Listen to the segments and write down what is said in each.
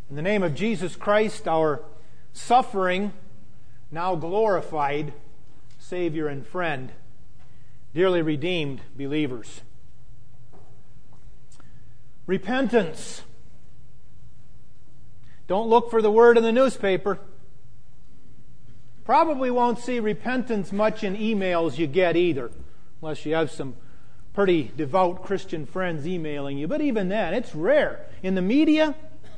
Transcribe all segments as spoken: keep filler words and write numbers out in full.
In the name of Jesus Christ, our suffering, now glorified Savior and friend, dearly redeemed believers. Repentance. Don't look for the word in the newspaper. Probably won't see repentance much in emails you get either, unless you have some pretty devout Christian friends emailing you. But even then, it's rare. In the media,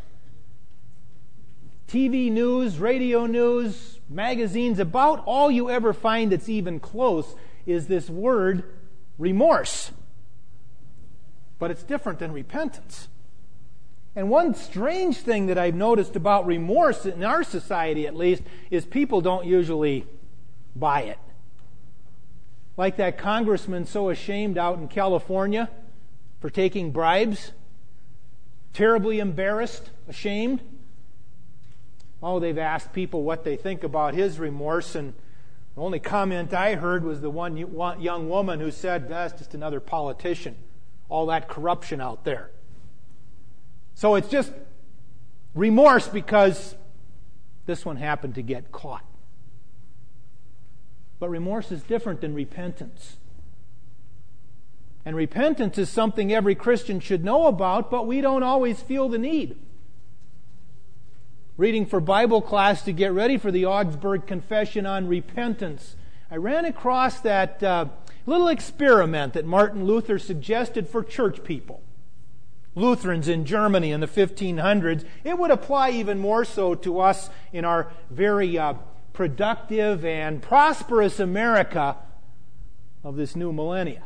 T V news, radio news, magazines, about all you ever find that's even close is this word, remorse. But it's different than repentance. And one strange thing that I've noticed about remorse, in our society at least, is people don't usually buy it. Like that congressman so ashamed out in California for taking bribes, terribly embarrassed, ashamed. Oh, they've asked people what they think about his remorse, and the only comment I heard was the one young woman who said, that's just another politician. All that corruption out there. So it's just remorse because this one happened to get caught. But remorse is different than repentance. And repentance is something every Christian should know about, but we don't always feel the need. Reading for Bible class to get ready for the Augsburg Confession on repentance, I ran across that uh, little experiment that Martin Luther suggested for church people. Lutherans in Germany in the fifteen hundreds. It would apply even more so to us in our very uh, productive and prosperous America of this new millennia.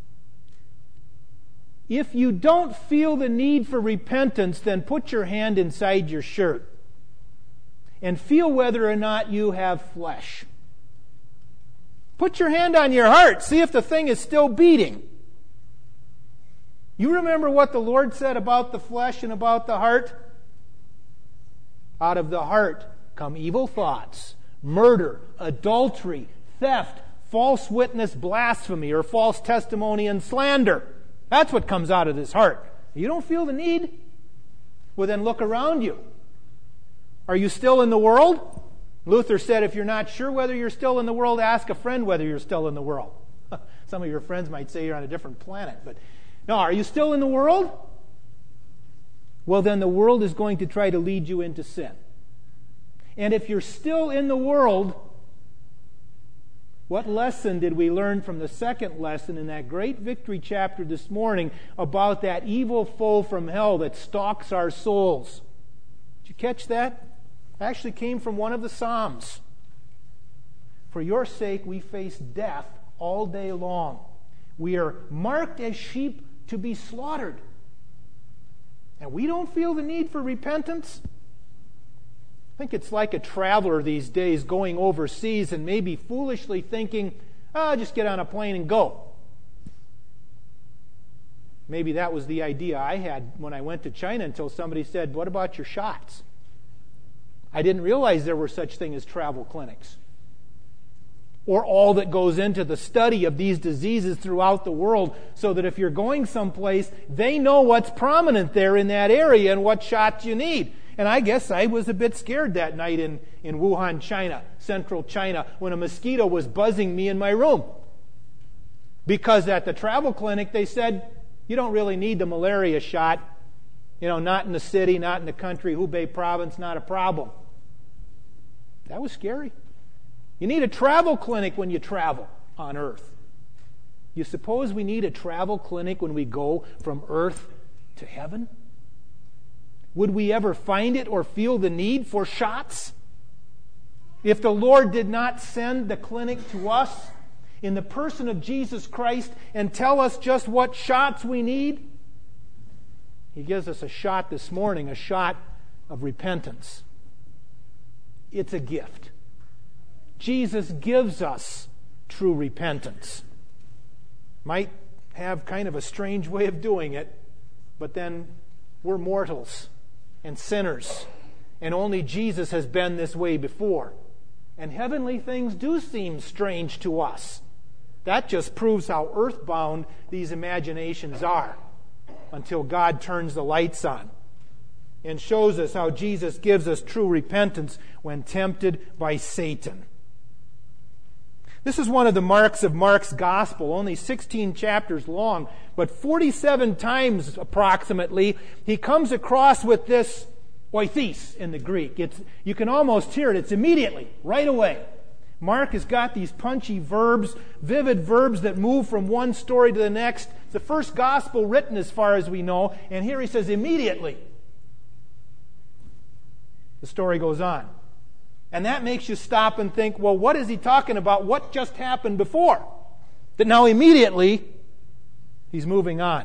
If you don't feel the need for repentance, then put your hand inside your shirt and feel whether or not you have flesh. Put your hand on your heart. See if the thing is still beating. You remember what the Lord said about the flesh and about the heart? Out of the heart come evil thoughts, murder, adultery, theft, false witness, blasphemy, or false testimony and slander. That's what comes out of this heart. You don't feel the need? Well, then look around you. Are you still in the world? Luther said, if you're not sure whether you're still in the world, ask a friend whether you're still in the world. Some of your friends might say you're on a different planet, but no, are you still in the world? Well, then the world is going to try to lead you into sin. And if you're still in the world, what lesson did we learn from the second lesson in that great victory chapter this morning about that evil foe from hell that stalks our souls? Did you catch that? It actually came from one of the Psalms. For your sake we face death all day long. We are marked as sheep to be slaughtered. And we don't feel the need for repentance? I think it's like a traveler these days going overseas and maybe foolishly thinking, oh, just get on a plane and go. Maybe that was the idea I had when I went to China until somebody said, what about your shots? I didn't realize there were such things as travel clinics, or all that goes into the study of these diseases throughout the world, so that if you're going someplace, they know what's prominent there in that area and what shots you need. And I guess I was a bit scared that night in, in Wuhan, China, central China, when a mosquito was buzzing me in my room. Because at the travel clinic, they said, you don't really need the malaria shot. You know, not in the city, not in the country, Hubei province, not a problem. That was scary. You need a travel clinic when you travel on earth. You suppose we need a travel clinic when we go from earth to heaven? Would we ever find it or feel the need for shots? If the Lord did not send the clinic to us in the person of Jesus Christ and tell us just what shots we need, He gives us a shot this morning, a shot of repentance. It's a gift. Jesus gives us true repentance. Might have kind of a strange way of doing it, but then we're mortals and sinners, and only Jesus has been this way before. And heavenly things do seem strange to us. That just proves how earthbound these imaginations are until God turns the lights on. and shows us how Jesus gives us true repentance when tempted by Satan. This is one of the marks of Mark's gospel, only sixteen chapters long, but forty-seven times approximately he comes across with this oithis in the Greek. It's, you can almost hear it. It's immediately, right away. Mark has got these punchy verbs, vivid verbs that move from one story to the next. It's the first gospel written as far as we know, and here he says immediately. The story goes on. And that makes you stop and think, well, what is he talking about? What just happened before? That now immediately he's moving on.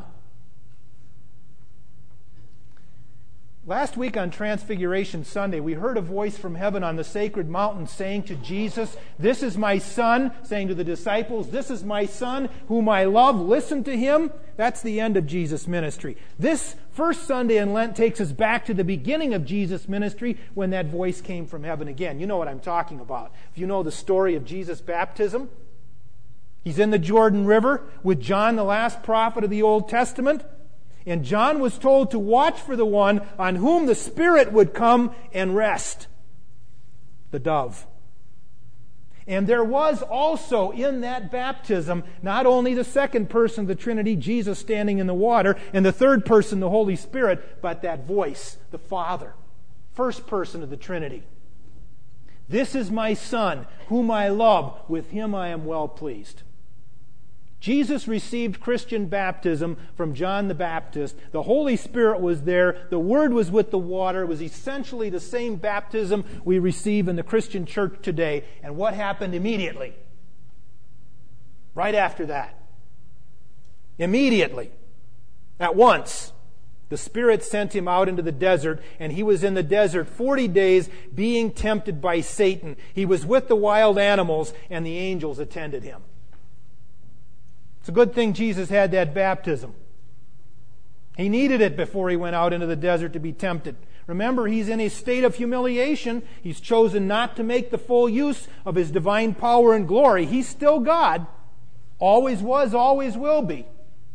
Last week on Transfiguration Sunday, we heard a voice from heaven on the sacred mountain saying to Jesus, "This is my Son," saying to the disciples, "This is my Son whom I love. Listen to him." That's the end of Jesus' ministry. This first Sunday in Lent takes us back to the beginning of Jesus' ministry when that voice came from heaven again. You know what I'm talking about. If you know the story of Jesus' baptism, he's in the Jordan River with John, the last prophet of the Old Testament. And John was told to watch for the one on whom the Spirit would come and rest, the dove. And there was also in that baptism not only the second person of the Trinity, Jesus standing in the water, and the third person, the Holy Spirit, but that voice, the Father, first person of the Trinity. "This is my Son, whom I love. With him I am well pleased." Jesus received Christian baptism from John the Baptist. The Holy Spirit was there. The Word was with the water. It was essentially the same baptism we receive in the Christian church today. And what happened immediately? Right after that. Immediately. At once. The Spirit sent him out into the desert, and he was in the desert forty days being tempted by Satan. He was with the wild animals, and the angels attended him. It's a good thing Jesus had that baptism. He needed it before he went out into the desert to be tempted. Remember, he's in a state of humiliation. He's chosen not to make the full use of his divine power and glory. He's still God. Always was, always will be.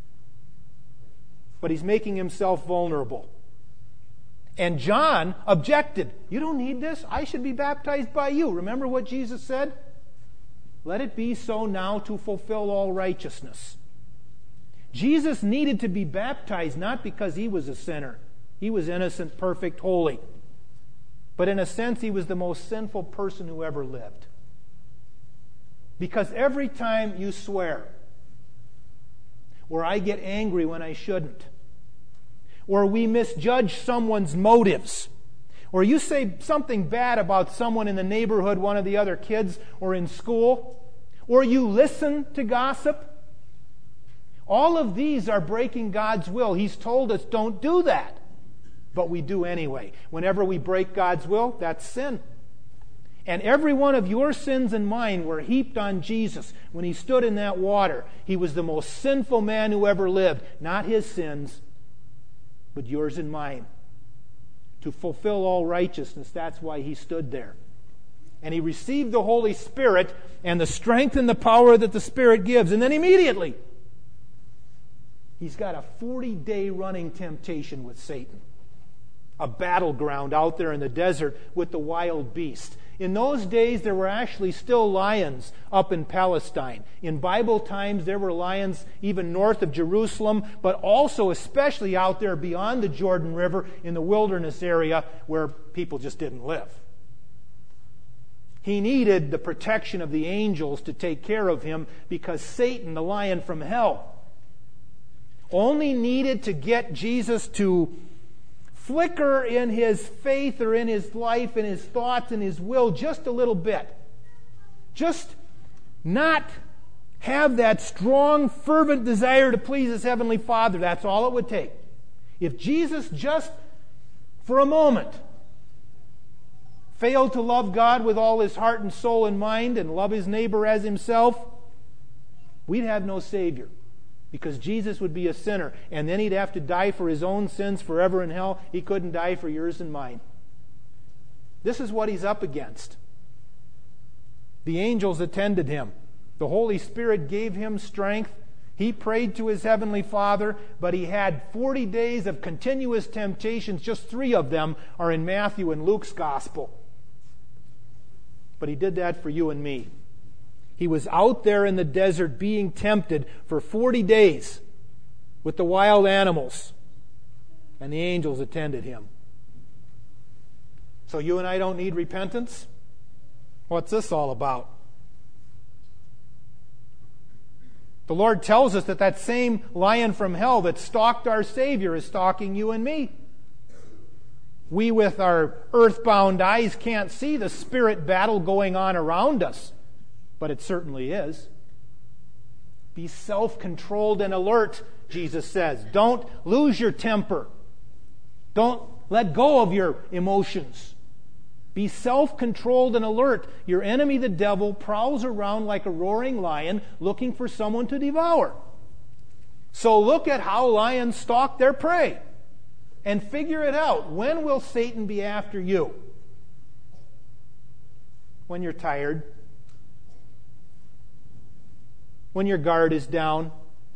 But he's making himself vulnerable. And John objected. "You don't need this. I should be baptized by you." Remember what Jesus said? "Let it be so now to fulfill all righteousness." Jesus needed to be baptized not because he was a sinner. He was innocent, perfect, holy. But in a sense, he was the most sinful person who ever lived. Because every time you swear, or I get angry when I shouldn't, or we misjudge someone's motives, or you say something bad about someone in the neighborhood, one of the other kids, or in school, or you listen to gossip, all of these are breaking God's will. He's told us don't do that. But we do anyway. Whenever we break God's will, that's sin. And every one of your sins and mine were heaped on Jesus when he stood in that water. He was the most sinful man who ever lived. Not his sins, but yours and mine. To fulfill all righteousness. That's why he stood there. And he received the Holy Spirit and the strength and the power that the Spirit gives. And then immediately, he's got a forty-day running temptation with Satan. A battleground out there in the desert with the wild beast. In those days, there were actually still lions up in Palestine. In Bible times, there were lions even north of Jerusalem, but also especially out there beyond the Jordan River in the wilderness area where people just didn't live. He needed the protection of the angels to take care of him because Satan, the lion from hell, only needed to get Jesus to flicker in his faith or in his life, in his thoughts, in his will just a little bit. Just not have that strong, fervent desire to please his heavenly Father. That's all it would take. If Jesus just, for a moment, failed to love God with all his heart and soul and mind and love his neighbor as himself, we'd have no Savior. Because Jesus would be a sinner, and then he'd have to die for his own sins forever in hell. He couldn't die for yours and mine. This is what he's up against. The angels attended him. The Holy Spirit gave him strength. He prayed to his heavenly Father, but he had forty days of continuous temptations. Just three of them are in Matthew and Luke's gospel. But he did that for you and me. He was out there in the desert being tempted for forty days with the wild animals, and the angels attended him. So you and I don't need repentance? What's this all about? The Lord tells us that that same lion from hell that stalked our Savior is stalking you and me. We with our earthbound eyes can't see the spirit battle going on around us, but it certainly is. Be self-controlled and alert, Jesus says. Don't lose your temper. Don't let go of your emotions. Be self-controlled and alert. Your enemy, the devil, prowls around like a roaring lion looking for someone to devour. So look at how lions stalk their prey and figure it out. When will Satan be after you? When you're tired. When your guard is down.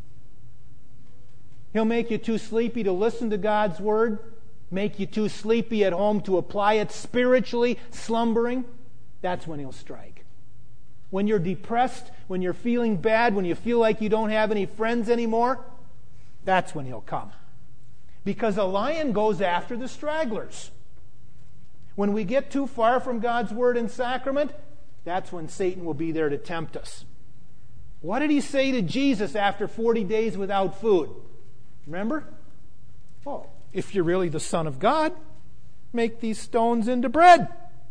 He'll make you too sleepy to listen to God's Word. Make you too sleepy at home to apply it spiritually, slumbering. That's when he'll strike. When you're depressed, when you're feeling bad, when you feel like you don't have any friends anymore, that's when he'll come. Because a lion goes after the stragglers. When we get too far from God's Word and sacrament, that's when Satan will be there to tempt us. What did he say to Jesus after forty days without food? Remember? Oh, if you're really the Son of God, make these stones into bread.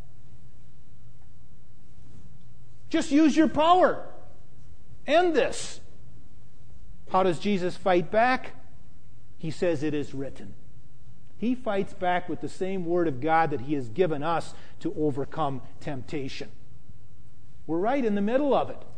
Just use your power. End this. How does Jesus fight back? He says, it is written. He fights back with the same Word of God that He has given us to overcome temptation. We're right in the middle of it.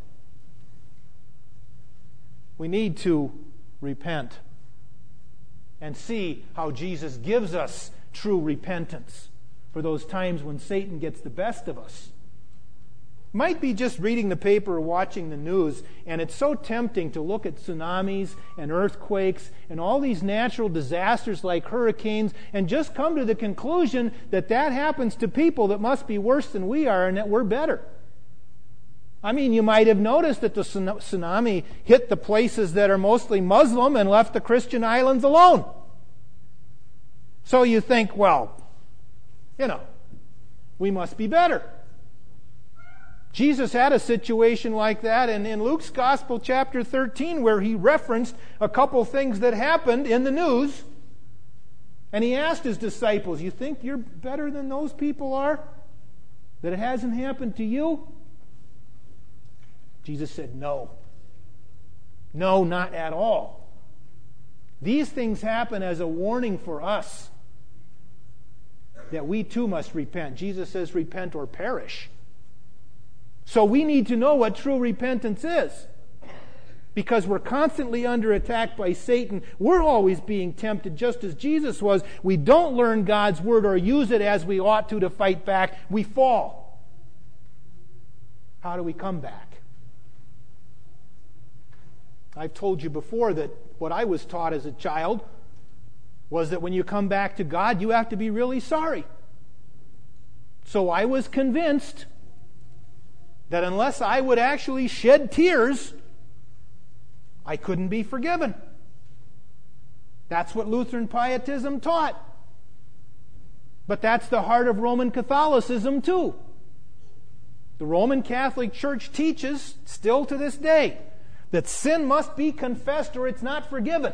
We need to repent and see how Jesus gives us true repentance for those times when Satan gets the best of us. Might be just reading the paper or watching the news, and it's so tempting to look at tsunamis and earthquakes and all these natural disasters like hurricanes and just come to the conclusion that that happens to people that must be worse than we are and that we're better. I mean, you might have noticed that the tsunami hit the places that are mostly Muslim and left the Christian islands alone. So you think, well, you know, we must be better. Jesus had a situation like that in, in Luke's Gospel, chapter thirteen, where he referenced a couple things that happened in the news. And he asked his disciples, you think you're better than those people are? That it hasn't happened to you? Jesus said, no. No, not at all. These things happen as a warning for us that we too must repent. Jesus says, repent or perish. So we need to know what true repentance is. Because we're constantly under attack by Satan. We're always being tempted just as Jesus was. We don't learn God's Word or use it as we ought to to fight back. We fall. How do we come back? I've told you before that what I was taught as a child was that when you come back to God, you have to be really sorry. So I was convinced that unless I would actually shed tears, I couldn't be forgiven. That's what Lutheran Pietism taught. But that's the heart of Roman Catholicism too. The Roman Catholic Church teaches, still to this day, that sin must be confessed or it's not forgiven.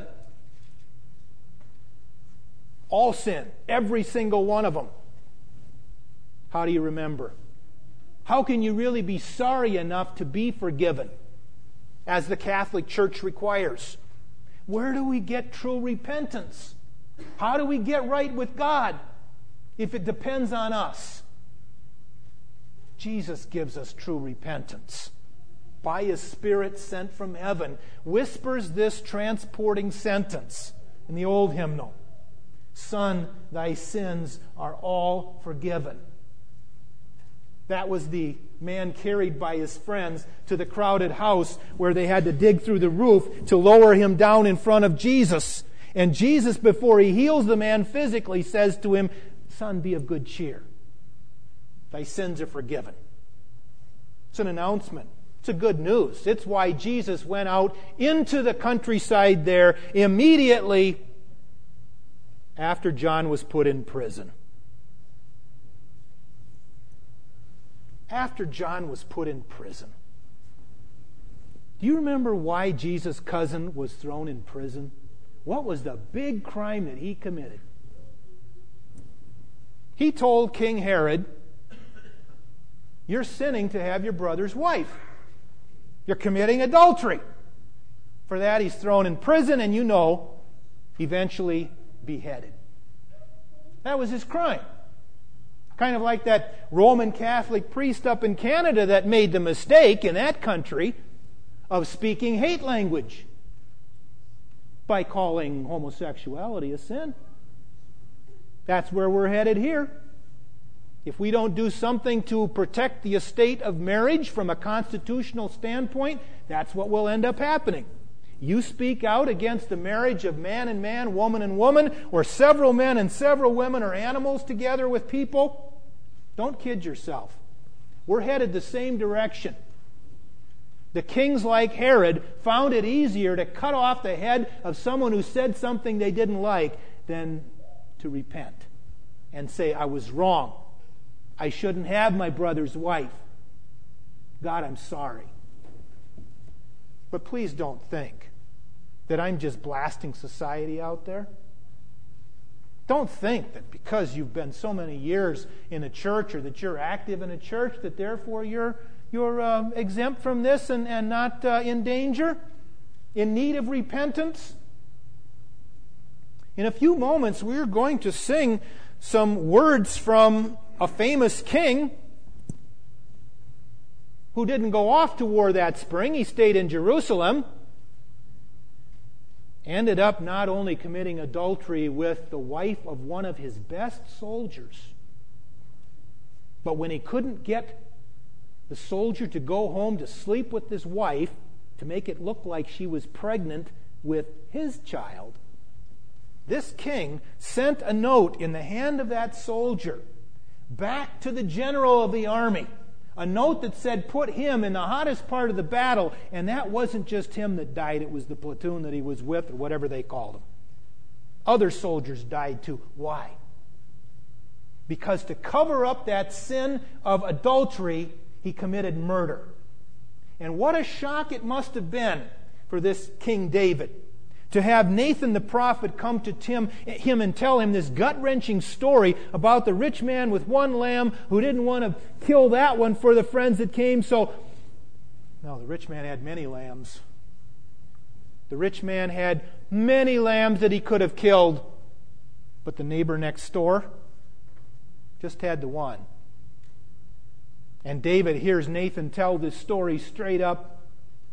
All sin, every single one of them. How do you remember? How can you really be sorry enough to be forgiven, as the Catholic Church requires? Where do we get true repentance? How do we get right with God if it depends on us? Jesus gives us true repentance. By His Spirit sent from heaven, whispers this transporting sentence in the old hymnal. Son, thy sins are all forgiven. That was the man carried by his friends to the crowded house where they had to dig through the roof to lower him down in front of Jesus. And Jesus, before he heals the man physically, says to him, "Son, be of good cheer. Thy sins are forgiven." It's an announcement. It's a good news. It's why Jesus went out into the countryside there immediately after John was put in prison. After John was put in prison. Do you remember why Jesus' cousin was thrown in prison? What was the big crime that he committed? He told King Herod, "You're sinning to have your brother's wife. You're committing adultery." For that, he's thrown in prison and, you know, eventually beheaded. That was his crime. Kind of like that Roman Catholic priest up in Canada that made the mistake in that country of speaking hate language by calling homosexuality a sin. That's where we're headed here. If we don't do something to protect the estate of marriage from a constitutional standpoint, that's what will end up happening. You speak out against the marriage of man and man, woman and woman, or several men and several women, or animals together with people, don't kid yourself. We're headed the same direction. The kings like Herod found it easier to cut off the head of someone who said something they didn't like than to repent and say, "I was wrong. I shouldn't have my brother's wife. God, I'm sorry." But please don't think that I'm just blasting society out there. Don't think that because you've been so many years in a church or that you're active in a church that therefore you're you're uh, exempt from this and, and not uh, in danger, in need of repentance. In a few moments, we're going to sing some words from a famous king who didn't go off to war that spring. He stayed in Jerusalem. Ended up not only committing adultery with the wife of one of his best soldiers, but when he couldn't get the soldier to go home to sleep with his wife to make it look like she was pregnant with his child, this king sent a note in the hand of that soldier back to the general of the army. A note that said, put him in the hottest part of the battle. And that wasn't just him that died. It was the platoon that he was with, or whatever they called him. Other soldiers died too. Why? Because to cover up that sin of adultery, he committed murder. And what a shock it must have been for this King David to have Nathan the prophet come to Tim, him and tell him this gut-wrenching story about the rich man with one lamb who didn't want to kill that one for the friends that came. So, no, the rich man had many lambs. The rich man had many lambs that he could have killed, but the neighbor next door just had the one. And David hears Nathan tell this story straight up.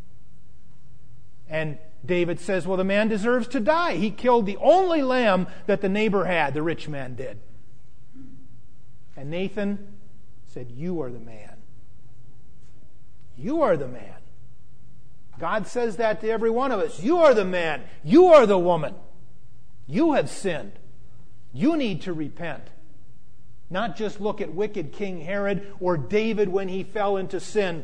And David says, well, the man deserves to die. He killed the only lamb that the neighbor had, the rich man did. And Nathan said, you are the man. You are the man. God says that to every one of us. You are the man. You are the woman. You have sinned. You need to repent. Not just look at wicked King Herod or David when he fell into sin.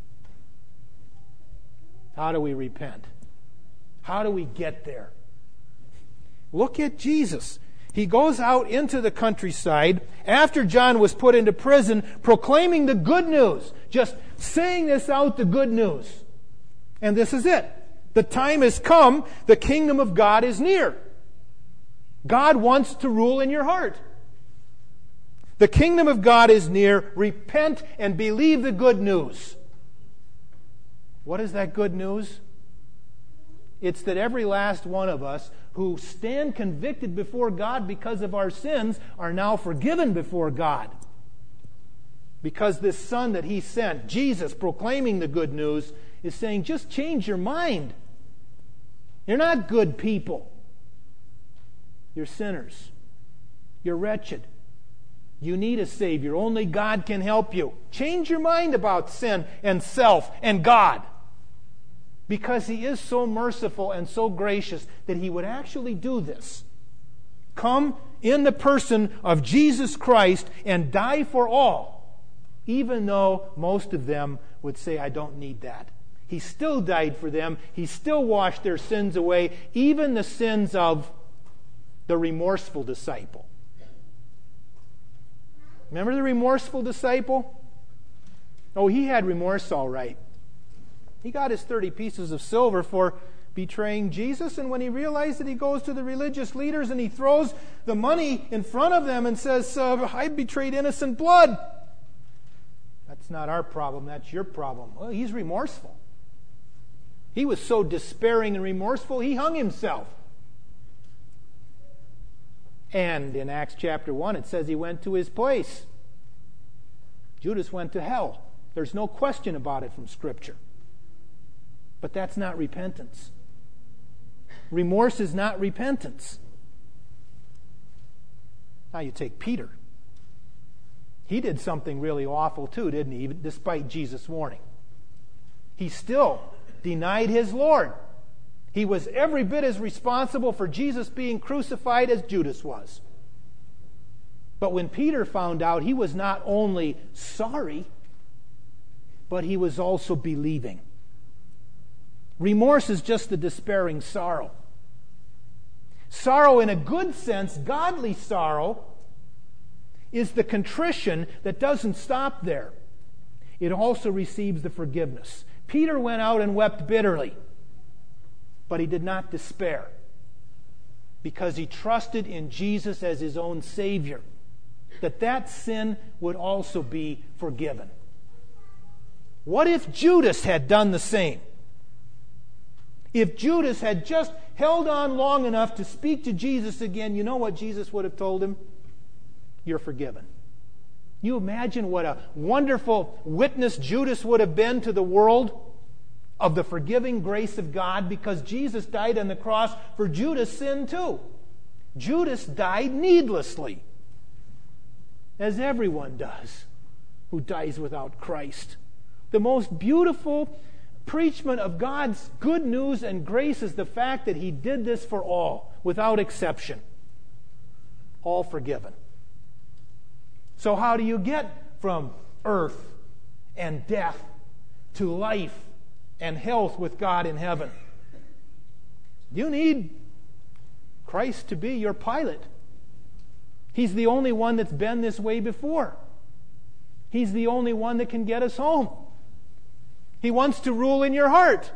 How do we repent? How do we get there? Look at Jesus. He goes out into the countryside after John was put into prison, proclaiming the good news. Just saying this out, the good news. And this is it. The time has come. The kingdom of God is near. God wants to rule in your heart. The kingdom of God is near. Repent and believe the good news. What is that good news? It's that every last one of us who stand convicted before God because of our sins are now forgiven before God. Because this Son that He sent, Jesus, proclaiming the good news, is saying, just change your mind. You're not good people. You're sinners. You're wretched. You need a Savior. Only God can help you. Change your mind about sin and self and God. Because He is so merciful and so gracious that He would actually do this. Come in the person of Jesus Christ and die for all, even though most of them would say, I don't need that. He still died for them. He still washed their sins away, even the sins of the remorseful disciple. Remember the remorseful disciple? Oh, he had remorse all right. He got his thirty pieces of silver for betraying Jesus, and when he realized it, he goes to the religious leaders and he throws the money in front of them and says, uh, I betrayed innocent blood. That's not our problem, that's your problem. Well, he's remorseful. He was so despairing and remorseful, he hung himself. And in Acts chapter one, it says he went to his place. Judas went to hell. There's no question about it from Scripture. But that's not repentance. Remorse is not repentance. Now you take Peter. He did something really awful too, didn't he? Even despite Jesus' warning. He still denied his Lord. He was every bit as responsible for Jesus being crucified as Judas was. But when Peter found out, he was not only sorry, but he was also believing. Remorse is just the despairing sorrow. Sorrow in a good sense, godly sorrow, is the contrition that doesn't stop there. It also receives the forgiveness. Peter went out and wept bitterly, but he did not despair because he trusted in Jesus as his own Savior, that that sin would also be forgiven. What if Judas had done the same? If Judas had just held on long enough to speak to Jesus again, you know what Jesus would have told him? You're forgiven. You imagine what a wonderful witness Judas would have been to the world of the forgiving grace of God, because Jesus died on the cross for Judas' sin too. Judas died needlessly, as everyone does who dies without Christ. The most beautiful preachment of God's good news and grace is the fact that He did this for all, without exception. All forgiven. So how do you get from earth and death to life and health with God in heaven? You need Christ to be your pilot. He's the only one that's been this way before. He's the only one that can get us home. He wants to rule in your heart.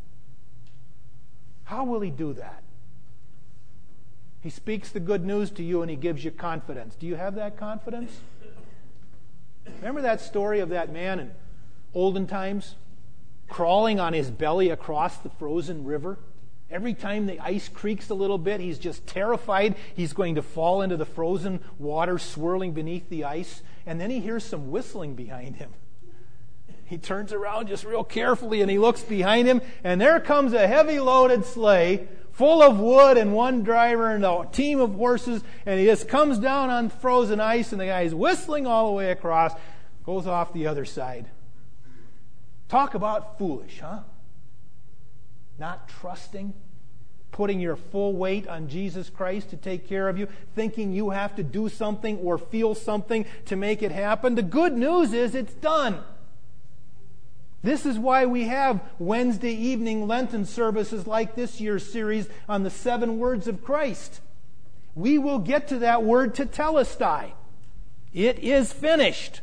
How will He do that? He speaks the good news to you and He gives you confidence. Do you have that confidence? Remember that story of that man in olden times? Crawling on his belly across the frozen river? Every time the ice creaks a little bit, he's just terrified he's going to fall into the frozen water swirling beneath the ice. And then he hears some whistling behind him. He turns around just real carefully and he looks behind him, and there comes a heavy loaded sleigh full of wood and one driver and a team of horses, and he just comes down on frozen ice, and the guy's whistling all the way across, goes off the other side. Talk about foolish, huh? Not trusting, putting your full weight on Jesus Christ to take care of you, thinking you have to do something or feel something to make it happen. The good news is it's done. This is why we have Wednesday evening Lenten services like this year's series on the seven words of Christ. We will get to that word tetelestai. It is finished.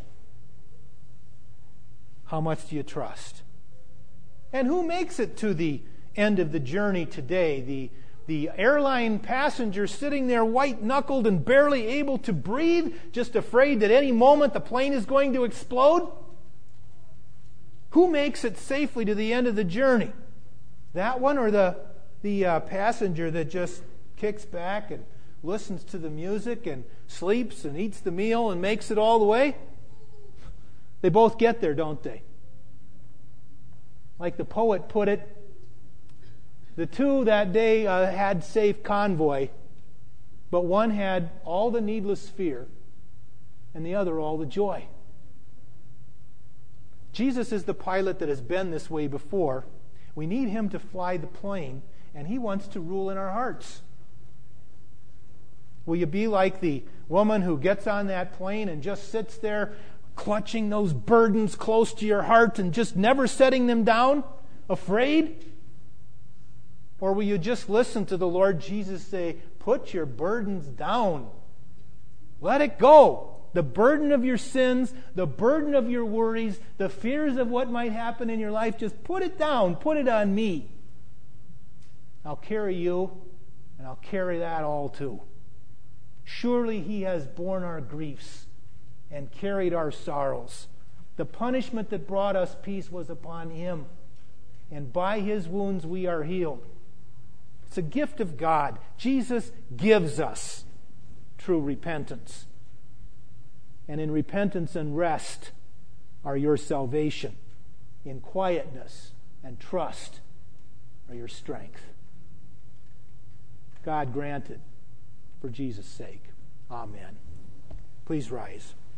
How much do you trust? And who makes it to the end of the journey today? The, the airline passenger sitting there white-knuckled and barely able to breathe, just afraid that any moment the plane is going to explode? Who makes it safely to the end of the journey? That one, or the, the uh, passenger that just kicks back and listens to the music and sleeps and eats the meal and makes it all the way? They both get there, don't they? Like the poet put it, the two that day uh, had safe convoy, but one had all the needless fear, and the other all the joy. Jesus is the pilot that has been this way before. We need him to fly the plane, and he wants to rule in our hearts. Will you be like the woman who gets on that plane and just sits there clutching those burdens close to your heart and just never setting them down, afraid? Or will you just listen to the Lord Jesus say, put your burdens down. Let it go. The burden of your sins, the burden of your worries, the fears of what might happen in your life, just put it down. Put it on me. I'll carry you, and I'll carry that all too. Surely he has borne our griefs and carried our sorrows. The punishment that brought us peace was upon him, and by his wounds we are healed. It's a gift of God. Jesus gives us true repentance. And in repentance and rest are your salvation. In quietness and trust are your strength. God grant it for Jesus' sake. Amen. Please rise.